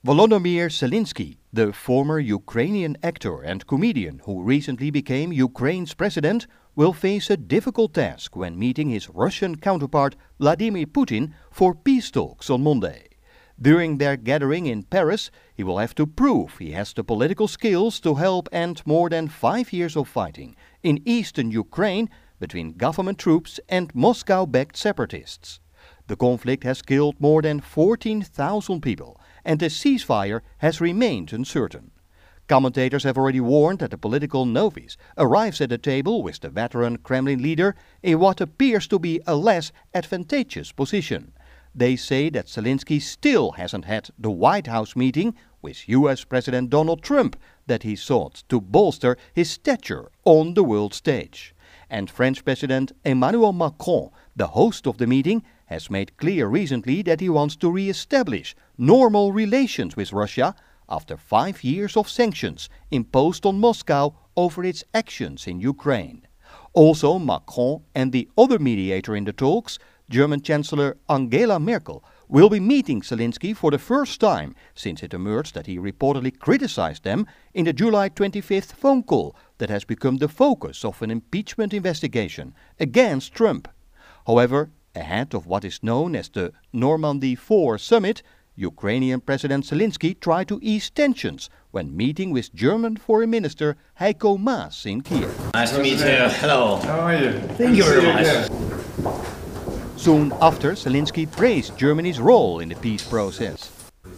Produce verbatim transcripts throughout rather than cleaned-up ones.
Volodymyr Zelensky, the former Ukrainian actor and comedian who recently became Ukraine's president, will face a difficult task when meeting his Russian counterpart Vladimir Putin for peace talks on Monday. During their gathering in Paris, he will have to prove he has the political skills to help end more than five years of fighting in eastern Ukraine between government troops and Moscow-backed separatists. The conflict has killed more than fourteen thousand people, and the ceasefire has remained uncertain. Commentators have already warned that the political novice arrives at the table with the veteran Kremlin leader in what appears to be a less advantageous position. They say that Zelensky still hasn't had the White House meeting with U S President Donald Trump that he sought to bolster his stature on the world stage. And French President Emmanuel Macron, the host of the meeting, has made clear recently that he wants to re-establish normal relations with Russia after five years of sanctions imposed on Moscow over its actions in Ukraine. Also, Macron and the other mediator in the talks, German Chancellor Angela Merkel, will be meeting Zelensky for the first time since it emerged that he reportedly criticized them in the July twenty-fifth phone call that has become the focus of an impeachment investigation against Trump. However, ahead of what is known as the Normandy four summit, Ukrainian President Zelensky tried to ease tensions when meeting with German Foreign Minister Heiko Maas in Kiev. Nice to meet you. Hello. How are you? Thank you very much. Soon after, Zelensky praised Germany's role in the peace process.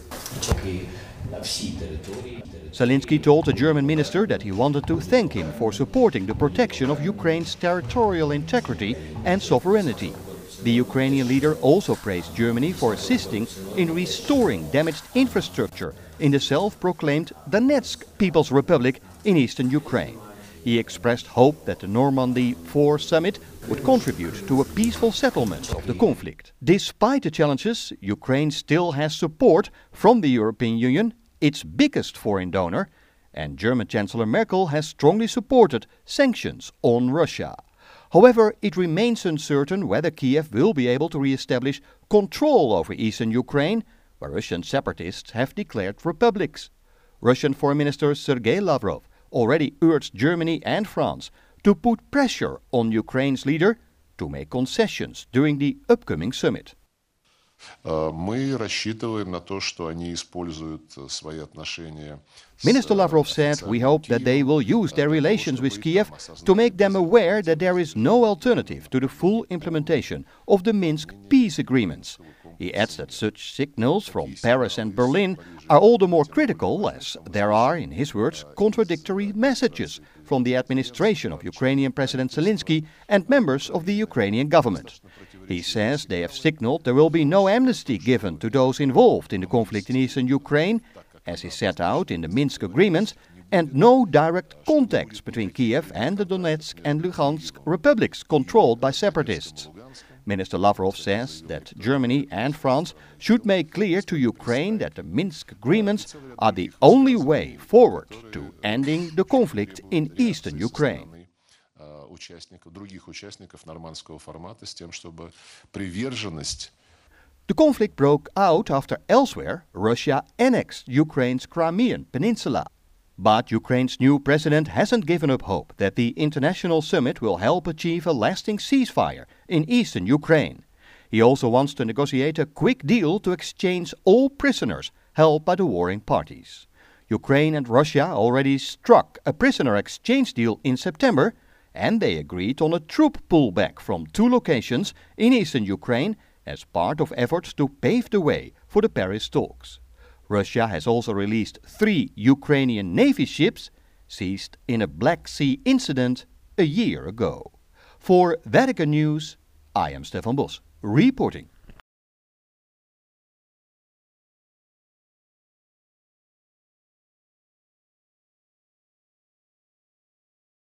Zelensky told the German minister that he wanted to thank him for supporting the protection of Ukraine's territorial integrity and sovereignty. The Ukrainian leader also praised Germany for assisting in restoring damaged infrastructure in the self-proclaimed Donetsk People's Republic in eastern Ukraine. He expressed hope that the Normandy four summit would contribute to a peaceful settlement of the conflict. Despite the challenges, Ukraine still has support from the European Union, its biggest foreign donor, and German Chancellor Merkel has strongly supported sanctions on Russia. However, it remains uncertain whether Kiev will be able to re-establish control over eastern Ukraine, where Russian separatists have declared republics. Russian Foreign Minister Sergei Lavrov already urged Germany and France to put pressure on Ukraine's leader to make concessions during the upcoming summit. Minister Lavrov said, "We hope that they will use their relations with Kiev to make them aware that there is no alternative to the full implementation of the Minsk peace agreements." He adds that such signals from Paris and Berlin are all the more critical as there are, in his words, contradictory messages from the administration of Ukrainian President Zelensky and members of the Ukrainian government. He says they have signaled there will be no amnesty given to those involved in the conflict in eastern Ukraine, as is set out in the Minsk agreements, and no direct contacts between Kiev and the Donetsk and Luhansk republics controlled by separatists. Minister Lavrov says that Germany and France should make clear to Ukraine that the Minsk agreements are the only way forward to ending the conflict in eastern Ukraine. The conflict broke out after elsewhere Russia annexed Ukraine's Crimean Peninsula. But Ukraine's new president hasn't given up hope that the international summit will help achieve a lasting ceasefire in eastern Ukraine. He also wants to negotiate a quick deal to exchange all prisoners held by the warring parties. Ukraine and Russia already struck a prisoner exchange deal in September, and they agreed on a troop pullback from two locations in eastern Ukraine as part of efforts to pave the way for the Paris talks. Russia has also released three Ukrainian Navy ships seized in a Black Sea incident a year ago. For Vatican News, I am Stefan Bos, reporting.